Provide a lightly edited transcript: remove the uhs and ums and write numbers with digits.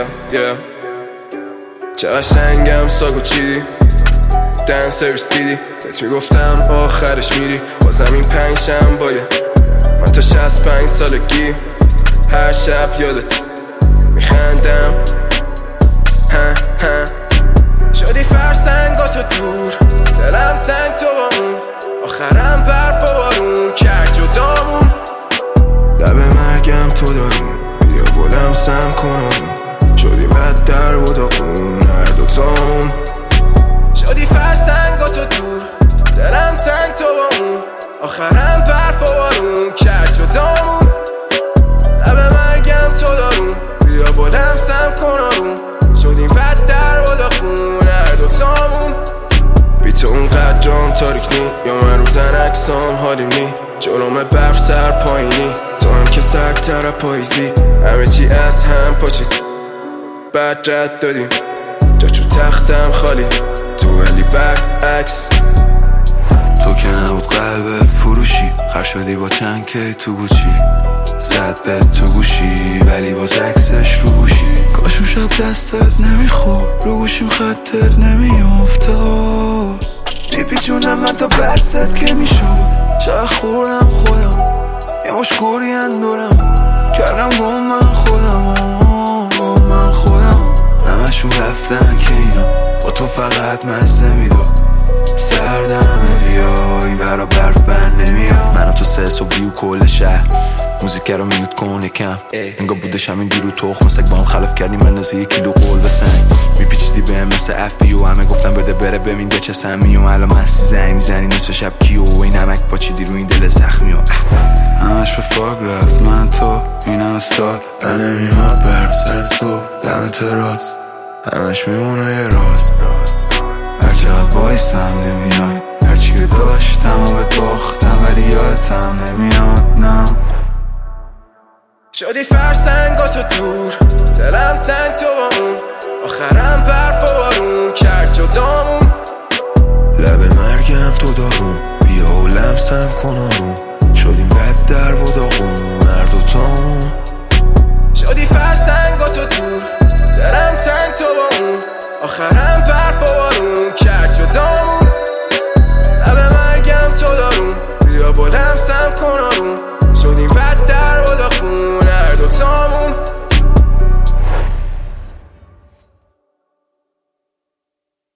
چه قشنگم ساگو چیدی دن سرویس دیدی بهت میگفتم آخرش میری بازم این 5 شنبه‌یه من تا 65 سالگی هر شب یادت میخندم شدی فرسنگاتو دور دلم تنگ تو با اون آخرم برف و بارون کرد جدامون لب مرگم تو دارون بیا بلم سم کنم شدیم بد در و داغون هر دوتامون شدی فرسنگاتو دور دلم تنگ تو با اون آخرم برف و بارون کرد جدامون لب مرگم تو دارون بیا بلم سم کنم شدیم بد در و داغون هر دوتامون بی تو اونقدرام تاریک نی یا من روزن اکسام حالیم نی جرم برف سر پایینی تو هم که سرتر پاییزی همه چی از هم پاچید بعد رد دادیم جا چو تختم خالی تو ولی برعکس تو که نبود قلبت فروشی خر شدی با چند کی تو گوچی زد بهت تو گوشی ولی باز عکسش رو گوشی کاش اون شب دستت نمیخورد رو گوشیم خطت نمیافتاد میپیچونم من تا بست که میشد چه خوردم خودم یه مش گورین دورم کردم گم من خودم همشون رفتن که اینا با تو فقط مزه میداد سردم بیای برا برف بند نمیاد من و تو 3 صبحی و کل شهر موزیک رو میوت کن یکم انگار بودش همین دیرو تخم مسک با هم خلف کردیم من نزه 1 کیلو قول به سنگ میپیچیدی به هم مثل افی و همه گفتم بده بره ببین چه سمی و الان مستی زنگ میزنی نصف شب کیو و این نمک پاچیدی رو این دل زخمی و همش به فاگ رفت من تو این همه سال دل نمیاد برف سر صبح دم تراس همش میمونه یه راز هرچقدر بایستم نمیای هرچی که داشتم و بهت باختم ولی یادتم نمیاد نه شدی فرسنگاتو دور دلم تنگ تو با اون آخرم برف و بارون کرد جدامون لب مرگم تو دارون بیا و لمسم کن آروم شدیم بد در و داغون هر دوتامون شدی فرسنگاتو دور دلم تنگ تو با اون آخرم برف و بارون کرد جدامون لب مرگم تو دارون بیا بلم سم کن آروم